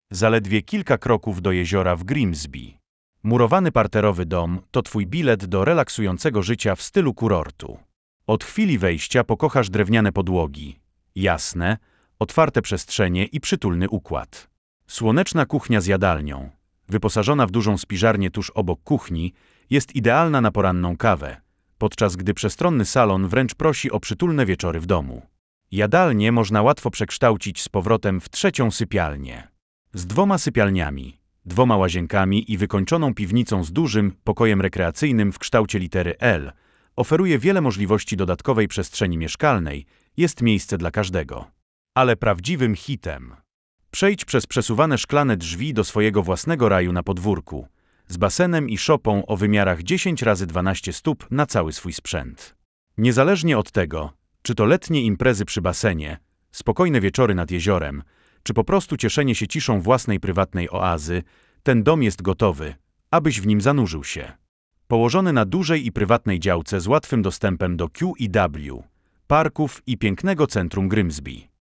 Zaledwie kilka kroków do jeziora w Grimsby. Murowany parterowy dom to Twój bilet do relaksującego życia w stylu kurortu. Od chwili wejścia pokochasz drewniane podłogi, jasne, otwarte przestrzenie i przytulny układ. Słoneczna kuchnia z jadalnią, wyposażona w dużą spiżarnię tuż obok kuchni, jest idealna na poranną kawę, podczas gdy przestronny salon wręcz prosi o przytulne wieczory w domu. Jadalnię można łatwo przekształcić z powrotem w trzecią sypialnię. Z 2 sypialniami, 2 łazienkami i wykończoną piwnicą z dużym pokojem rekreacyjnym w kształcie litery L, oferuje wiele możliwości dodatkowej przestrzeni mieszkalnej, jest miejsce dla każdego. Ale prawdziwym hitem. Przejdź przez przesuwane szklane drzwi do swojego własnego raju na podwórku, z basenem i szopą o wymiarach 10x12 stóp na cały swój sprzęt. Niezależnie od tego, czy to letnie imprezy przy basenie, spokojne wieczory nad jeziorem, czy po prostu cieszenie się ciszą własnej prywatnej oazy, ten dom jest gotowy, abyś w nim zanurzył się. Położony na dużej i prywatnej działce z łatwym dostępem do QEW, parków i pięknego centrum Grimsby.